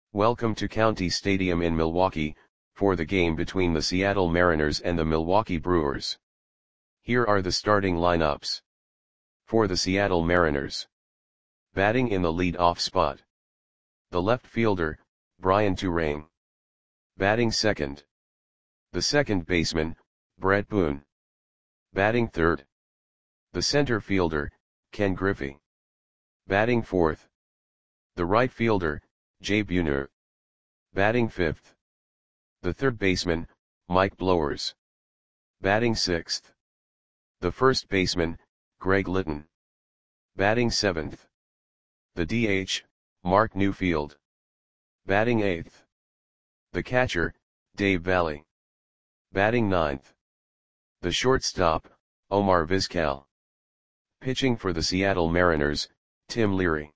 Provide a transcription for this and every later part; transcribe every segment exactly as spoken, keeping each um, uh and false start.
Welcome to County Stadium in Milwaukee, for the game between the Seattle Mariners and the Milwaukee Brewers. Here are the starting lineups. For the Seattle Mariners. Batting in the lead-off spot. The left fielder, Brian Turang. Batting second. The second baseman, Bret Boone. Batting third. The center fielder, Ken Griffey. Batting fourth. The right fielder, Jay Buhner. Batting fifth. The third baseman, Mike Blowers. Batting sixth. The first baseman, Greg Litton. Batting seventh. The D H, Mark Newfield. Batting eighth. The catcher, Dave Valle. Batting ninth. The shortstop, Omar Vizquel. Pitching for the Seattle Mariners, Tim Leary.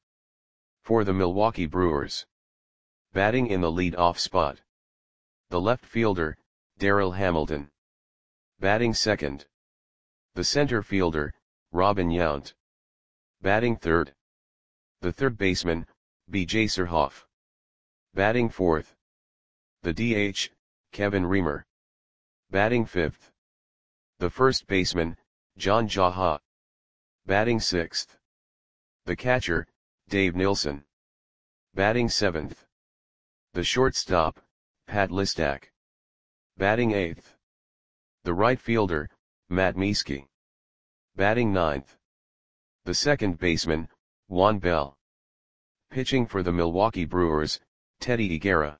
For the Milwaukee Brewers. Batting in the lead-off spot. The left fielder, Darryl Hamilton. Batting second. The center fielder, Robin Yount. Batting third. The third baseman, B J Surhoff. Batting fourth. The D H, Kevin Reamer. Batting fifth. The first baseman, John Jaha. Batting sixth. The catcher, Dave Nilsson. Batting seventh. The shortstop, Pat Listak. Batting eighth. The right fielder, Matt Mieske. Batting ninth. The second baseman, Juan Bell. Pitching for the Milwaukee Brewers, Teddy Higuera.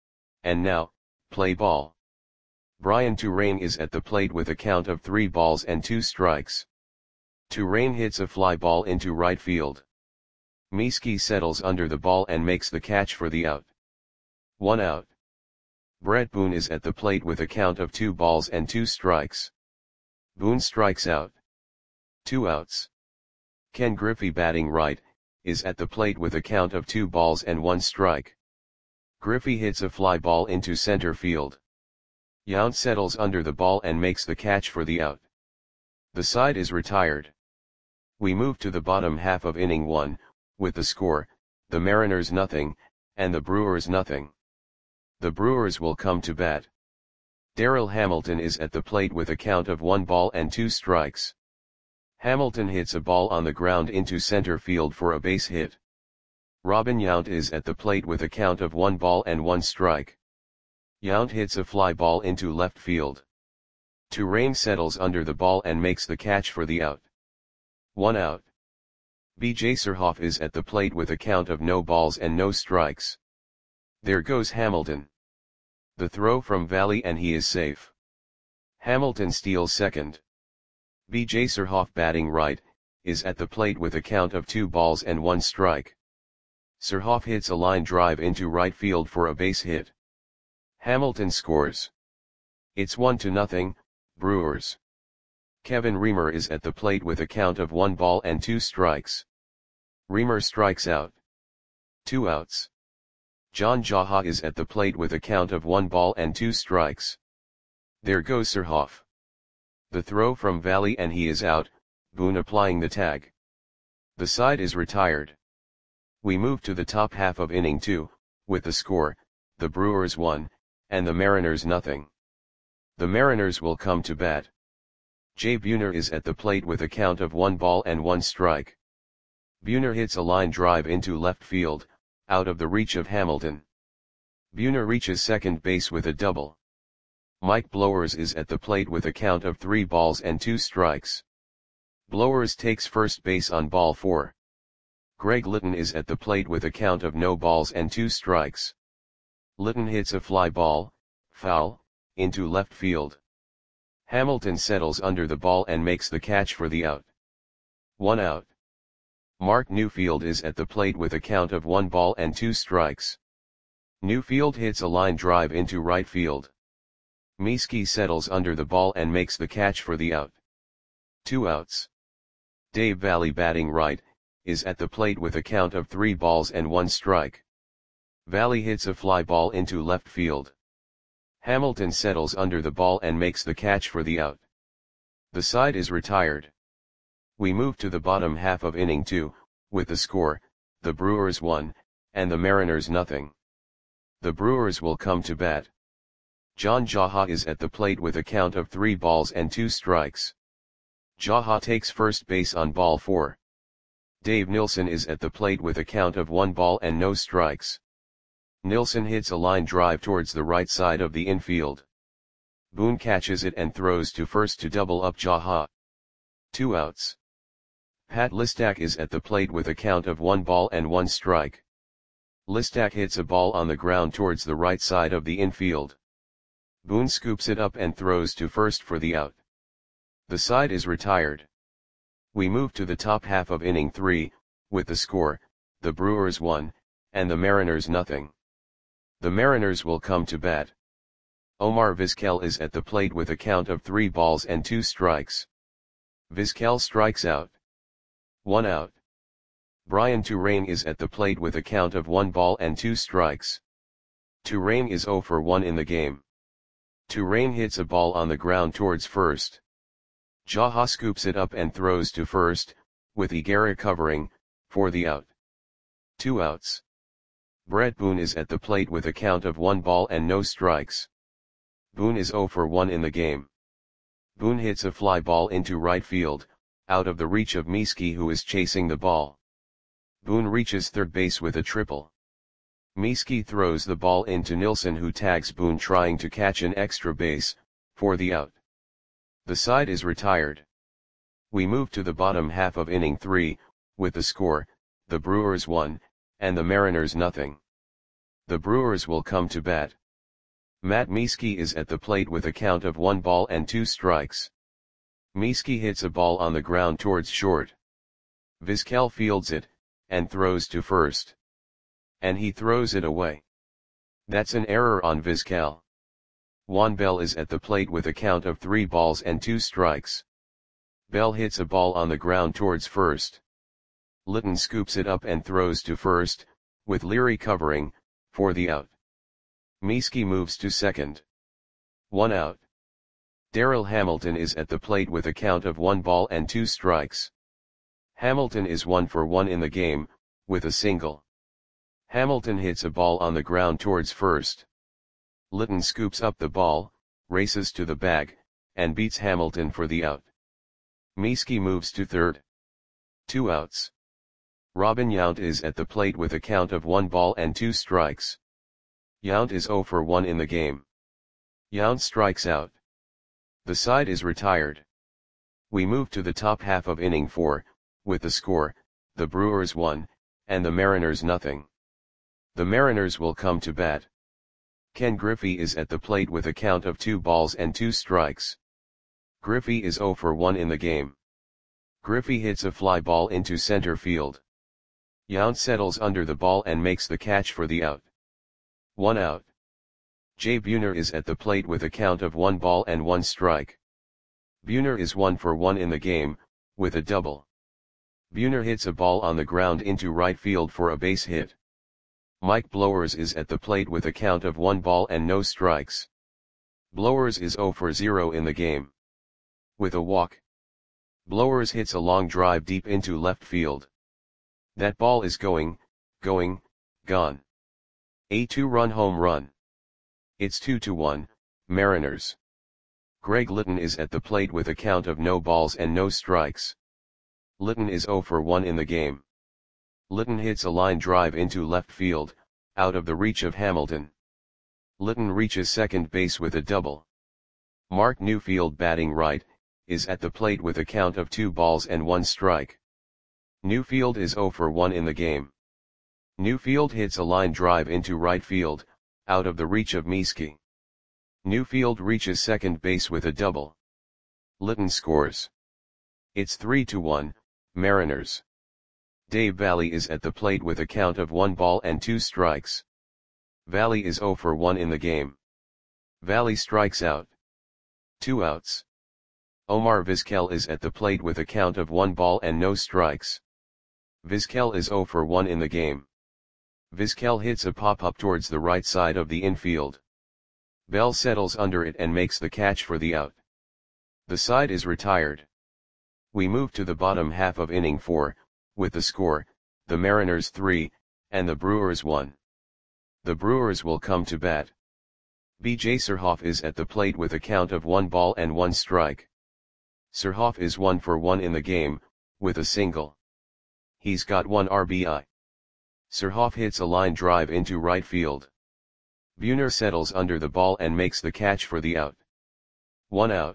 And now, play ball. Brian Turang is at the plate with a count of three balls and two strikes. Turang hits a fly ball into right field. Mieske settles under the ball and makes the catch for the out. One out. Bret Boone is at the plate with a count of two balls and two strikes. Boone strikes out. Two outs. Ken Griffey, batting right, is at the plate with a count of two balls and one strike. Griffey hits a fly ball into center field. Yount settles under the ball and makes the catch for the out. The side is retired. We move to the bottom half of inning one, with the score, the Mariners nothing, and the Brewers nothing. The Brewers will come to bat. Darryl Hamilton is at the plate with a count of one ball and two strikes. Hamilton hits a ball on the ground into center field for a base hit. Robin Yount is at the plate with a count of one ball and one strike. Yount hits a fly ball into left field. Turang settles under the ball and makes the catch for the out. One out. B J Surhoff is at the plate with a count of no balls and no strikes. There goes Hamilton. The throw from Valle and he is safe. Hamilton steals second. B J Surhoff, batting right, is at the plate with a count of two balls and one strike. Surhoff hits a line drive into right field for a base hit. Hamilton scores. It's one to nothing, Brewers. Kevin Reamer is at the plate with a count of one ball and two strikes. Reamer strikes out. Two outs. John Jaha is at the plate with a count of one ball and two strikes. There goes Surhoff. The throw from Valle and he is out, Boone applying the tag. The side is retired. We move to the top half of inning two, with the score, the Brewers one, and the Mariners nothing. The Mariners will come to bat. Jay Buhner is at the plate with a count of one ball and one strike. Buhner hits a line drive into left field, out of the reach of Hamilton. Buhner reaches second base with a double. Mike Blowers is at the plate with a count of three balls and two strikes. Blowers takes first base on ball four. Greg Litton is at the plate with a count of no balls and two strikes. Litton hits a fly ball, foul, into left field. Hamilton settles under the ball and makes the catch for the out. One out. Mark Newfield is at the plate with a count of one ball and two strikes. Newfield hits a line drive into right field. Mieske settles under the ball and makes the catch for the out. Two outs. Dave Valle, batting right, is at the plate with a count of three balls and one strike. Valle hits a fly ball into left field. Hamilton settles under the ball and makes the catch for the out. The side is retired. We move to the bottom half of inning two, with the score, the Brewers one, and the Mariners nothing. The Brewers will come to bat. John Jaha is at the plate with a count of three balls and two strikes. Jaha takes first base on ball four. Dave Nilsson is at the plate with a count of one ball and no strikes. Nilsson hits a line drive towards the right side of the infield. Boone catches it and throws to first to double up Jaha. Two outs. Pat Listak is at the plate with a count of one ball and one strike. Listak hits a ball on the ground towards the right side of the infield. Boone scoops it up and throws to first for the out. The side is retired. We move to the top half of inning three, with the score, the Brewers one, and the Mariners nothing. The Mariners will come to bat. Omar Vizquel is at the plate with a count of three balls and two strikes. Vizquel strikes out. One out. Brian Turane is at the plate with a count of one ball and two strikes. Turane is zero for one in the game. Turane hits a ball on the ground towards first. Jaha scoops it up and throws to first, with Higuera covering, for the out. Two outs. Brett Boone is at the plate with a count of one ball and no strikes. Boone is zero for one in the game. Boone hits a fly ball into right field, out of the reach of Mieske, who is chasing the ball. Boone reaches third base with a triple. Mieske throws the ball into Nilsson, who tags Boone trying to catch an extra base, for the out. The side is retired. We move to the bottom half of inning three, with the score, the Brewers one, and the Mariners nothing. The Brewers will come to bat. Matt Mieske is at the plate with a count of one ball and two strikes. Mieske hits a ball on the ground towards short. Vizquel fields it, and throws to first. And he throws it away. That's an error on Vizquel. Juan Bell is at the plate with a count of three balls and two strikes. Bell hits a ball on the ground towards first. Litton scoops it up and throws to first, with Leary covering, for the out. Mieske moves to second. One out. Darryl Hamilton is at the plate with a count of one ball and two strikes. Hamilton is one for one in the game, with a single. Hamilton hits a ball on the ground towards first. Litton scoops up the ball, races to the bag, and beats Hamilton for the out. Mieske moves to third. Two outs. Robin Yount is at the plate with a count of one ball and two strikes. Yount is zero for one in the game. Yount strikes out. The side is retired. We move to the top half of inning four, with the score, the Brewers one, and the Mariners nothing. The Mariners will come to bat. Ken Griffey is at the plate with a count of two balls and two strikes. Griffey is zero for one in the game. Griffey hits a fly ball into center field. Yount settles under the ball and makes the catch for the out. One out. Jay Buhner is at the plate with a count of one ball and one strike. Buhner is one for one in the game, with a double. Buhner hits a ball on the ground into right field for a base hit. Mike Blowers is at the plate with a count of one ball and no strikes. Blowers is zero for zero in the game. With a walk. Blowers hits a long drive deep into left field. That ball is going, going, gone. A two-run home run. It's two to one, Mariners. Greg Litton is at the plate with a count of no balls and no strikes. Litton is zero for one in the game. Litton hits a line drive into left field, out of the reach of Hamilton. Litton reaches second base with a double. Mark Newfield, batting right, is at the plate with a count of two balls and one strike. Newfield is zero for one in the game. Newfield hits a line drive into right field, out of the reach of Mieske. Newfield reaches second base with a double. Litton scores. It's three to one, Mariners. Dave Valle is at the plate with a count of one ball and two strikes. Valle is zero for one in the game. Valle strikes out. Two outs. Omar Vizquel is at the plate with a count of one ball and no strikes. Vizquel is zero for one in the game. Vizquel hits a pop-up towards the right side of the infield. Bell settles under it and makes the catch for the out. The side is retired. We move to the bottom half of inning four, with the score, the Mariners three, and the Brewers one. The Brewers will come to bat. B J Surhoff is at the plate with a count of one ball and one strike. Surhoff is one for one in the game, with a single. He's got one R B I. Surhoff hits a line drive into right field. Buhner settles under the ball and makes the catch for the out. One out.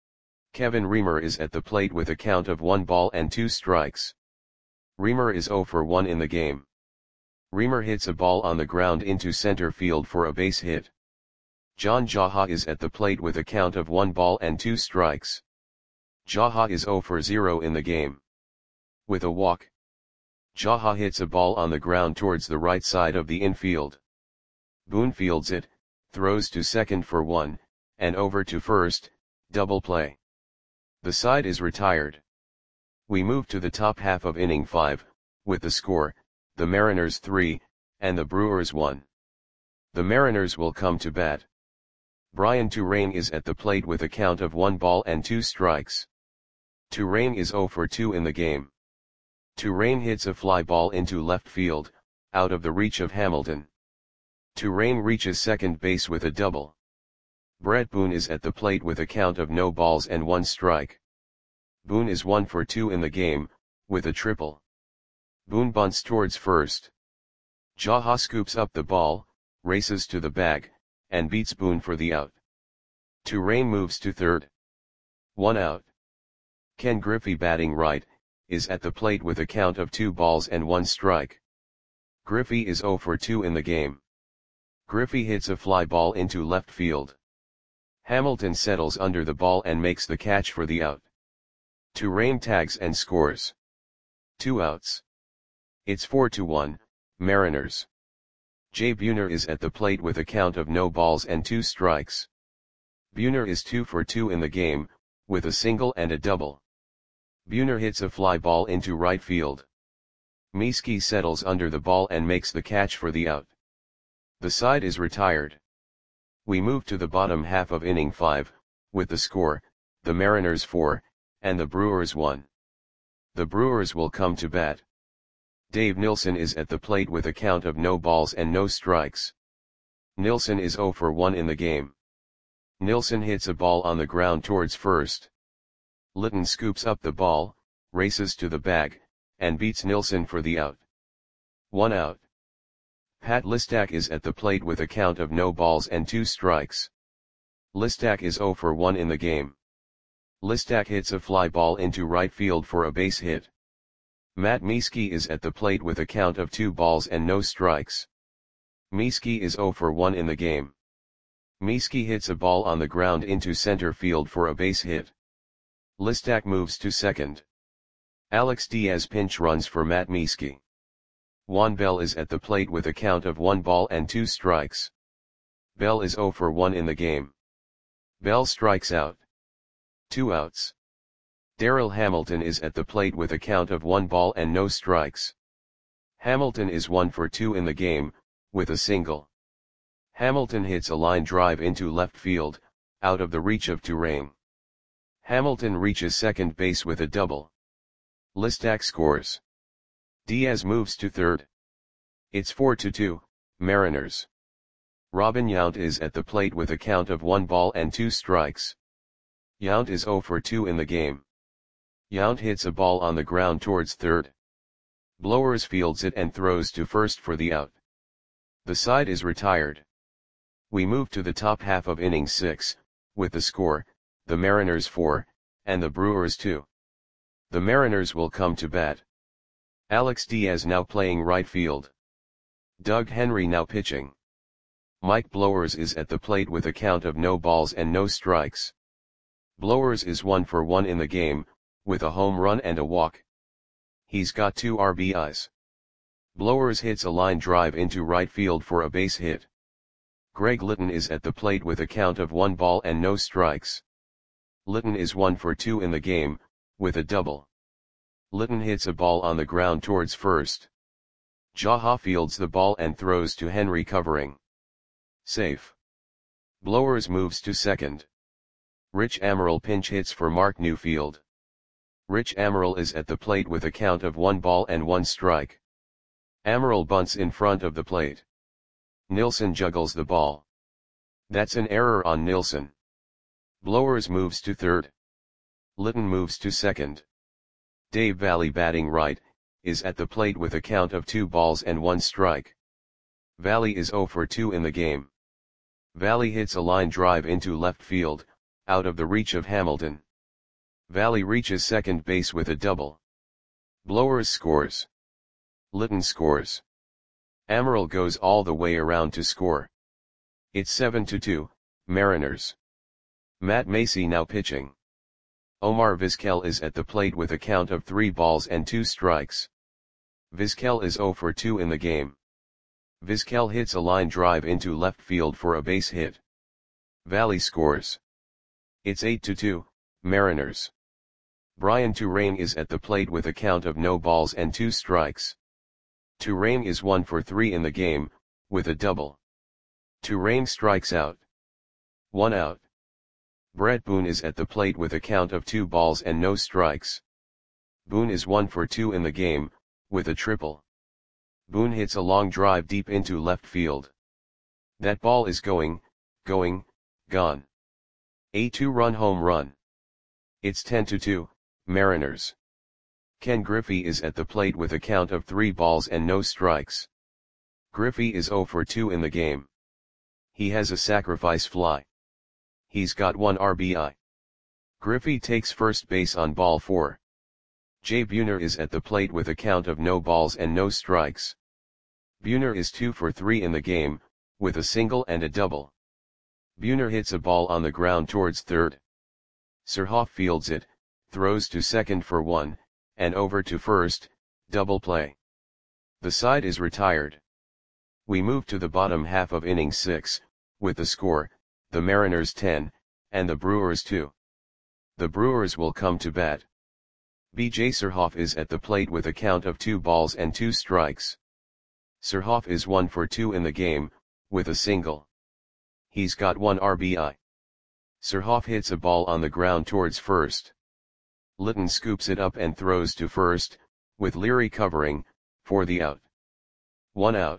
Kevin Reamer is at the plate with a count of one ball and two strikes. Reamer is zero for one in the game. Reamer hits a ball on the ground into center field for a base hit. John Jaha is at the plate with a count of one ball and two strikes. Jaha is zero for zero in the game. With a walk. Jaha hits a ball on the ground towards the right side of the infield. Boone fields it, throws to second for one, and over to first, double play. The side is retired. We move to the top half of inning five, with the score, the Mariners three, and the Brewers one. The Mariners will come to bat. Brian Turang is at the plate with a count of one ball and two strikes. Turang is zero for two in the game. Turang hits a fly ball into left field, out of the reach of Hamilton. Turang reaches second base with a double. Brett Boone is at the plate with a count of no balls and one strike. Boone is one for two in the game, with a triple. Boone bunts towards first. Jaha scoops up the ball, races to the bag, and beats Boone for the out. Turang moves to third. One out. Ken Griffey, batting right, is at the plate with a count of two balls and one strike. Griffey is zero for two in the game. Griffey hits a fly ball into left field. Hamilton settles under the ball and makes the catch for the out. Turang tags and scores. Two outs. It's four to one, Mariners. Jay Buhner is at the plate with a count of no balls and two strikes. Buhner is two for two in the game, with a single and a double. Buhner hits a fly ball into right field. Mieske settles under the ball and makes the catch for the out. The side is retired. We move to the bottom half of inning five, with the score, the Mariners four, and the Brewers one. The Brewers will come to bat. Dave Nilsson is at the plate with a count of no balls and no strikes. Nilsson is zero for one in the game. Nilsson hits a ball on the ground towards first. Litton scoops up the ball, races to the bag, and beats Nilsson for the out. One out. Pat Listak is at the plate with a count of no balls and two strikes. Listak is zero for one in the game. Listak hits a fly ball into right field for a base hit. Matt Mieske is at the plate with a count of two balls and no strikes. Mieske is zero for one in the game. Mieske hits a ball on the ground into center field for a base hit. Listak moves to second. Alex Diaz pinch runs for Matt Mieske. Juan Bell is at the plate with a count of one ball and two strikes. Bell is zero for one in the game. Bell strikes out. Two outs. Darryl Hamilton is at the plate with a count of one ball and no strikes. Hamilton is one for two in the game, with a single. Hamilton hits a line drive into left field, out of the reach of Turang. Hamilton reaches second base with a double. Listak scores. Diaz moves to third. It's four to two, Mariners. Robin Yount is at the plate with a count of one ball and two strikes. Yount is zero for two in the game. Yount hits a ball on the ground towards third. Blowers fields it and throws to first for the out. The side is retired. We move to the top half of inning six, with the score, the Mariners four, and the Brewers two. The Mariners will come to bat. Alex Diaz now playing right field. Doug Henry now pitching. Mike Blowers is at the plate with a count of no balls and no strikes. Blowers is one for one in the game, with a home run and a walk. He's got two R B Is. Blowers hits a line drive into right field for a base hit. Greg Litton is at the plate with a count of one ball and no strikes. Litton is one for two in the game, with a double. Litton hits a ball on the ground towards first. Jaha fields the ball and throws to Henry covering. Safe. Blowers moves to second. Rich Amaral pinch hits for Mark Newfield. Rich Amaral is at the plate with a count of one ball and one strike. Amaral bunts in front of the plate. Nilsson juggles the ball. That's an error on Nilsson. Blowers moves to third. Litton moves to second. Dave Valley, batting right, is at the plate with a count of two balls and one strike. Valley is zero for two in the game. Valley hits a line drive into left field, out of the reach of Hamilton. Valley reaches second base with a double. Blowers scores. Litton scores. Amaral goes all the way around to score. It's seven to two, Mariners. Matt Macy now pitching. Omar Vizquel is at the plate with a count of three balls and two strikes. Vizquel is zero for two in the game. Vizquel hits a line drive into left field for a base hit. Valley scores. It's eight to two, Mariners. Brian Turane is at the plate with a count of no balls and two strikes. Turane is one for three in the game, with a double. Turane strikes out. One out. Brett Boone is at the plate with a count of two balls and no strikes. Boone is one for two in the game, with a triple. Boone hits a long drive deep into left field. That ball is going, going, gone. A two-run home run. It's ten to two, Mariners. Ken Griffey is at the plate with a count of three balls and no strikes. Griffey is zero for two in the game. He has a sacrifice fly. He's got one R B I. Griffey takes first base on ball four. Jay Buhner is at the plate with a count of no balls and no strikes. Buhner is two for three in the game, with a single and a double. Buhner hits a ball on the ground towards third. Surhoff fields it, throws to second for one, and over to first, double play. The side is retired. We move to the bottom half of inning six, with the score, the Mariners ten, and the Brewers two. The Brewers will come to bat. B J Surhoff is at the plate with a count of two balls and two strikes. Surhoff is one for two in the game, with a single. He's got one R B I. Surhoff hits a ball on the ground towards first. Litton scoops it up and throws to first, with Leary covering, for the out. One out.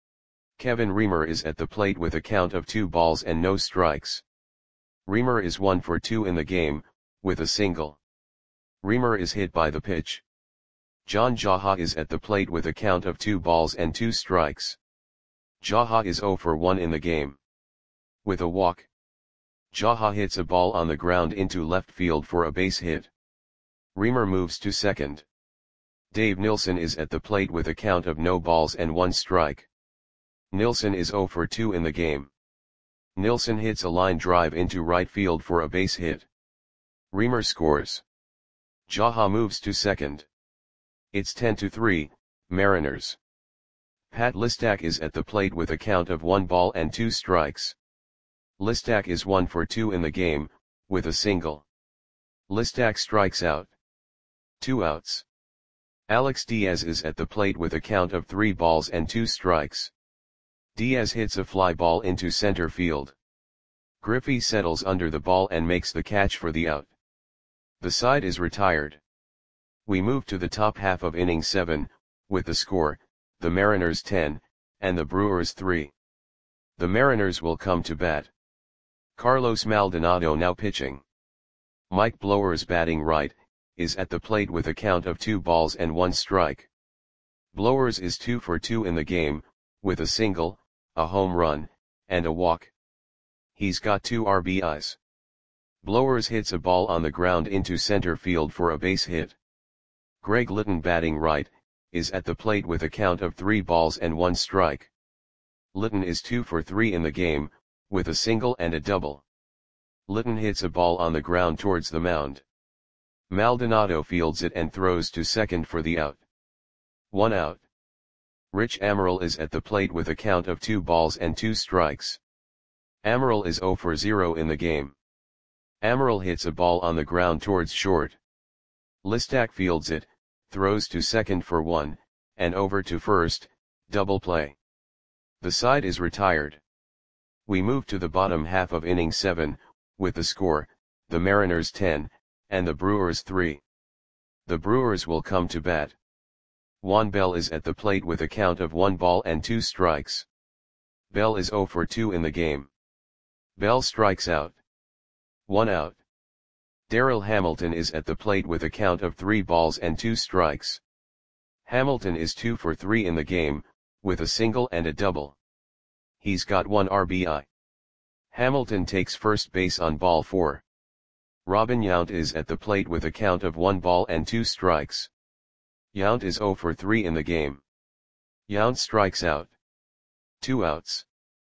Kevin Reamer is at the plate with a count of two balls and no strikes. Reamer is one for two in the game, with a single. Reamer is hit by the pitch. John Jaha is at the plate with a count of two balls and two strikes. Jaha is zero for one in the game. With a walk. Jaha hits a ball on the ground into left field for a base hit. Reamer moves to second. Dave Nilsson is at the plate with a count of no balls and one strike. Nilsson is zero for two in the game. Nilsson hits a line drive into right field for a base hit. Reamer scores. Jaha moves to second. It's ten to three, Mariners. Pat Listak is at the plate with a count of one ball and two strikes. Listak is one for two in the game, with a single. Listak strikes out. Two outs. Alex Diaz is at the plate with a count of three balls and two strikes. Diaz hits a fly ball into center field. Griffey settles under the ball and makes the catch for the out. The side is retired. We move to the top half of inning seven, with the score, the Mariners ten, and the Brewers three. The Mariners will come to bat. Carlos Maldonado now pitching. Mike Blowers, batting right, is at the plate with a count of two balls and one strike. Blowers is two for two in the game, with a single, a home run, and a walk. He's got two R B Is. Blowers hits a ball on the ground into center field for a base hit. Greg Litton, batting right, is at the plate with a count of three balls and one strike. Litton is two for three in the game, with a single and a double. Litton hits a ball on the ground towards the mound. Maldonado fields it and throws to second for the out. One out. Rich Amaral is at the plate with a count of two balls and two strikes. Amaral is zero for zero in the game. Amaral hits a ball on the ground towards short. Listak fields it, throws to second for one, and over to first, double play. The side is retired. We move to the bottom half of inning seven, with the score, the Mariners ten, and the Brewers three. The Brewers will come to bat. Juan Bell is at the plate with a count of one ball and two strikes. Bell is zero for two in the game. Bell strikes out. One out. Darryl Hamilton is at the plate with a count of three balls and two strikes. Hamilton is two for three in the game, with a single and a double. He's got one R B I. Hamilton takes first base on ball four. Robin Yount is at the plate with a count of one ball and two strikes. Yount is zero for three in the game. Yount strikes out. Two outs.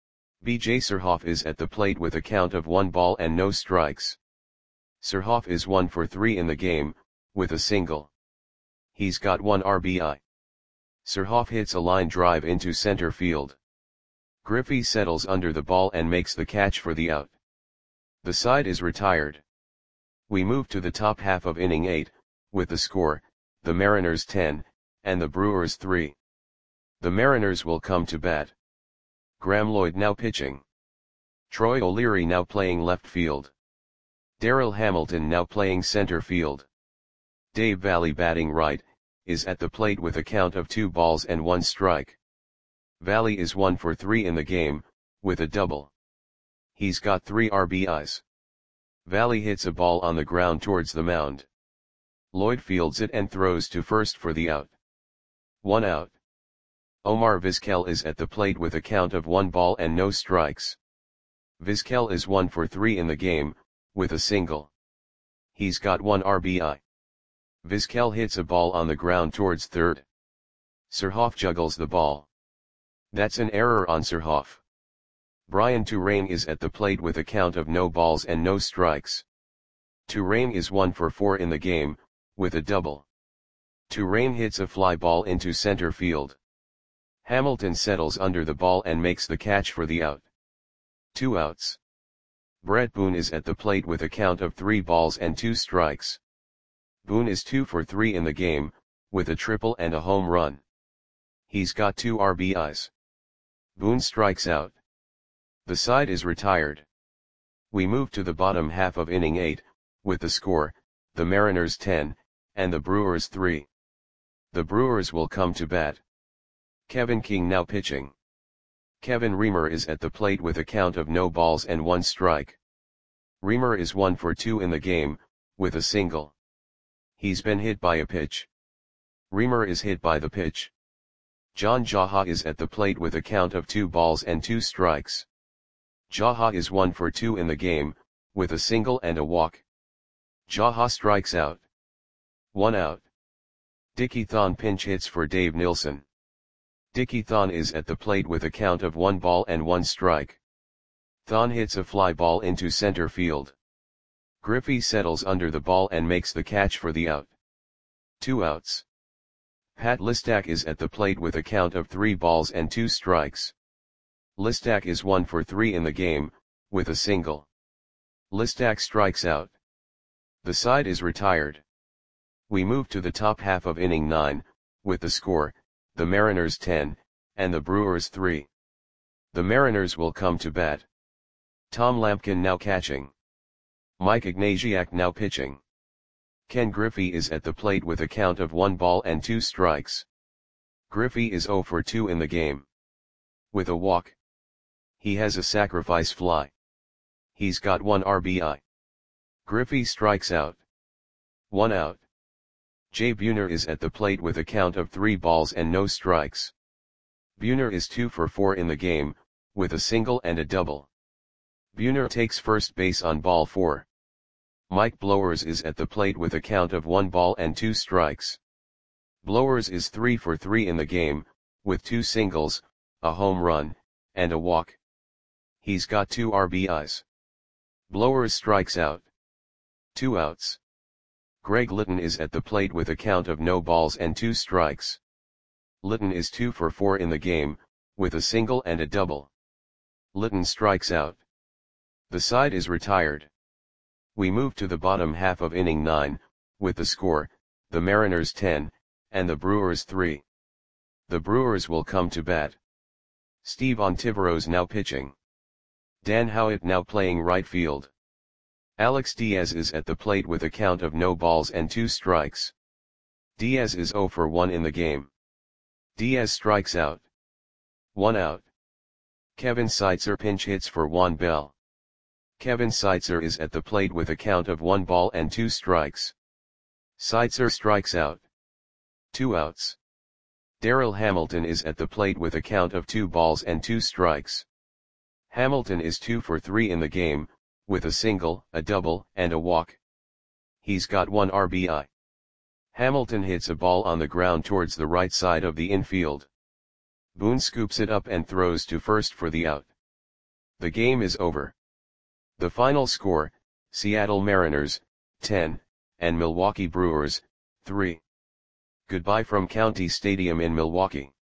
B J Surhoff is at the plate with a count of one ball and no strikes. Surhoff is one for three in the game, with a single. He's got one R B I. Surhoff hits a line drive into center field. Griffey settles under the ball and makes the catch for the out. The side is retired. We move to the top half of inning eight, with the score, the Mariners ten, and the Brewers three. The Mariners will come to bat. Graeme Lloyd now pitching. Troy O'Leary now playing left field. Darryl Hamilton now playing center field. Dave Valle batting right, is at the plate with a count of two balls and one strike. Valle is one for three in the game, with a double. He's got three R B Is. Valle hits a ball on the ground towards the mound. Lloyd fields it and throws to first for the out. One out. Omar Vizquel is at the plate with a count of one ball and no strikes. Vizquel is one for three in the game, with a single. He's got one R B I. Vizquel hits a ball on the ground towards third. Surhoff juggles the ball. That's an error on Surhoff. Brian Turang is at the plate with a count of no balls and no strikes. Turang is one for four in the game, with a double. Turang hits a fly ball into center field. Hamilton settles under the ball and makes the catch for the out. Two outs. Brett Boone is at the plate with a count of three balls and two strikes. Boone is two for three in the game, with a triple and a home run. He's got two R B Is. Boone strikes out. The side is retired. We move to the bottom half of inning eight, with the score, the Mariners ten, and the Brewers three. The Brewers will come to bat. Kevin King now pitching. Kevin Reamer is at the plate with a count of no balls and one strike. Reamer is one for two in the game, with a single. He's been hit by a pitch. Reamer is hit by the pitch. John Jaha is at the plate with a count of two balls and two strikes. Jaha is one for two in the game, with a single and a walk. Jaha strikes out. One out. Dickie Thon pinch hits for Dave Nilsson. Dickie Thon is at the plate with a count of one ball and one strike. Thon hits a fly ball into center field. Griffey settles under the ball and makes the catch for the out. Two outs. Pat Listak is at the plate with a count of three balls and two strikes. Listak is one for three in the game, with a single. Listak strikes out. The side is retired. We move to the top half of inning nine, with the score, the Mariners ten, and the Brewers three. The Mariners will come to bat. Tom Lampkin now catching. Mike Ignatiak now pitching. Ken Griffey is at the plate with a count of one ball and two strikes. Griffey is zero for two in the game. With a walk. He has a sacrifice fly. He's got one R B I. Griffey strikes out. One out. Jay Buhner is at the plate with a count of three balls and no strikes. Buhner is two for four in the game, with a single and a double. Buhner takes first base on ball four. Mike Blowers is at the plate with a count of one ball and two strikes. Blowers is three for three in the game, with two singles, a home run, and a walk. He's got two R B Is. Blowers strikes out. Two outs. Greg Litton is at the plate with a count of no balls and two strikes. Litton is two for four in the game, with a single and a double. Litton strikes out. The side is retired. We move to the bottom half of inning nine, with the score, the Mariners ten, and the Brewers three. The Brewers will come to bat. Steve Ontiveros now pitching. Dan Howitt now playing right field. Alex Diaz is at the plate with a count of no balls and two strikes. Diaz is zero for one in the game. Diaz strikes out. One out. Kevin Seitzer pinch hits for Juan Bell. Kevin Seitzer is at the plate with a count of one ball and two strikes. Seitzer strikes out. Two outs. Darryl Hamilton is at the plate with a count of two balls and two strikes. Hamilton is two for three in the game, with a single, a double, and a walk. He's got one R B I. Hamilton hits a ball on the ground towards the right side of the infield. Boone scoops it up and throws to first for the out. The game is over. The final score, Seattle Mariners, ten, and Milwaukee Brewers, three. Goodbye from County Stadium in Milwaukee.